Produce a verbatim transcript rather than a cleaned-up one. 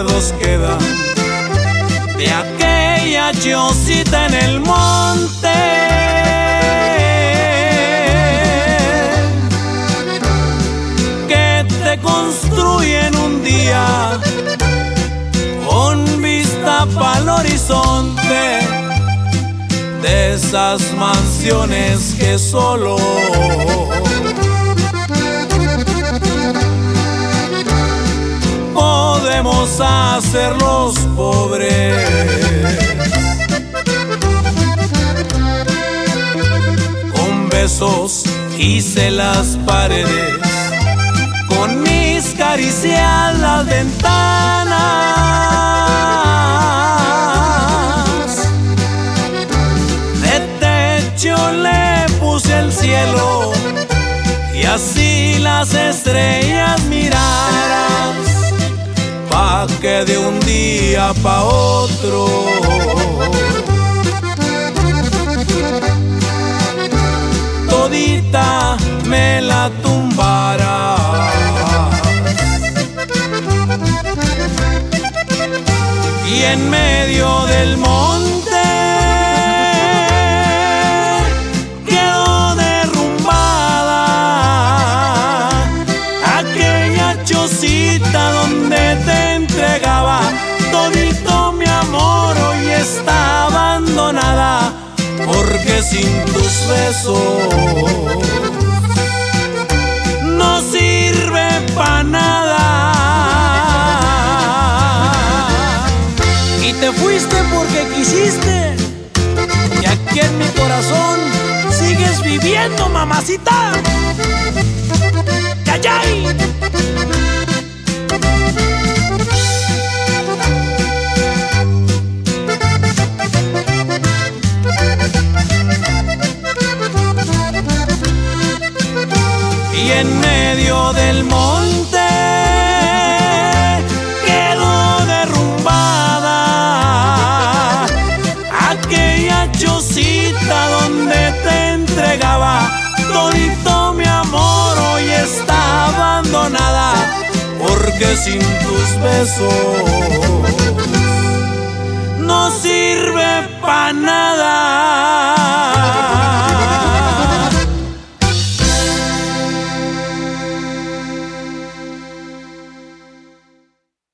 recuerdos quedan de aquella chocita en el monte, que te construyen un día con vista pa'l horizonte, de esas mansiones que solo podemos hacer los pobres. Con besos hice las paredes, con mis caricias las ventanas, de techo le puse el cielo y así las estrellas miraras, pa' que de un día pa' otro todita me la tumbara. Y en medio del monte quedó derrumbada aquella chocita donde te entregaba todito mi amor. Hoy está abandonada porque sin tus besos no sirve pa' nada. Y te fuiste porque quisiste, y aquí en mi corazón sigues viviendo, mamacita. ¡Yayay! Y en medio del monte quedó derrumbada aquella chocita donde te entregaba todito mi amor. Hoy está abandonada porque sin tus besos no sirve pa' nada.